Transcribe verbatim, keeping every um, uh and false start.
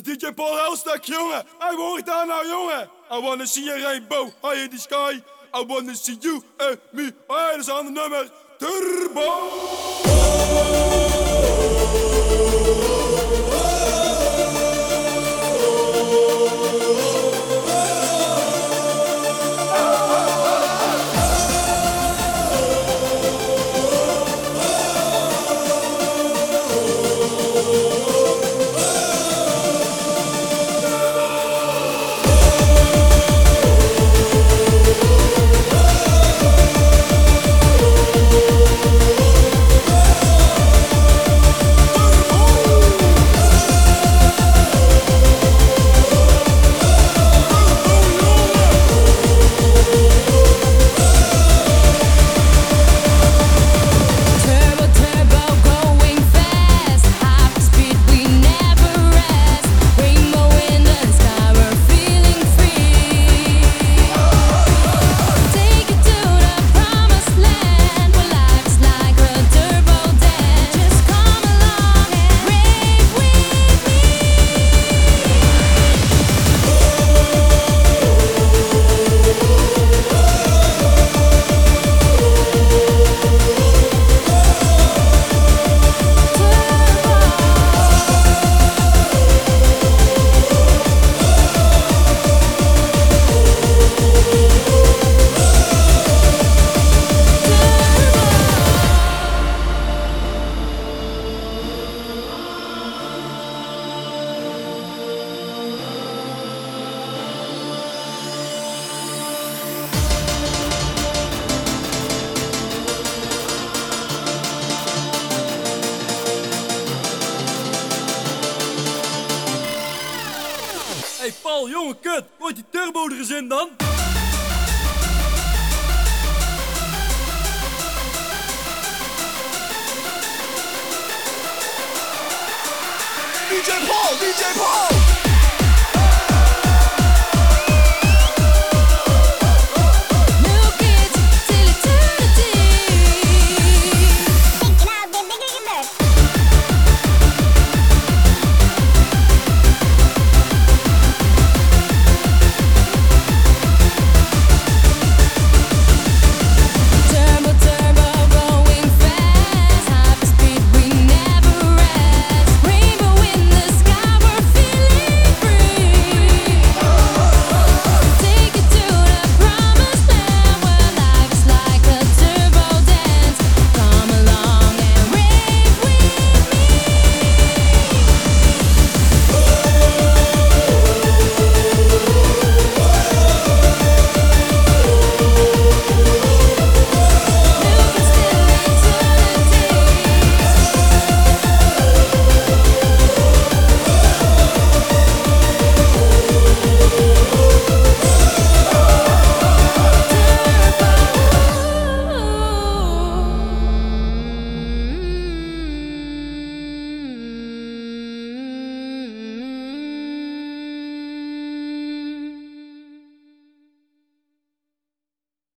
Dat is D J Paul Helstek, jongen. Hij hoort daar nou, jongen. I wanna see a rainbow high in the sky. I wanna see you and me. Oh, dat is een ander nummer. Turbo. Hey Paul, jongen, kut. Gooit die turbo er eens in dan. D J Paul, D J Paul.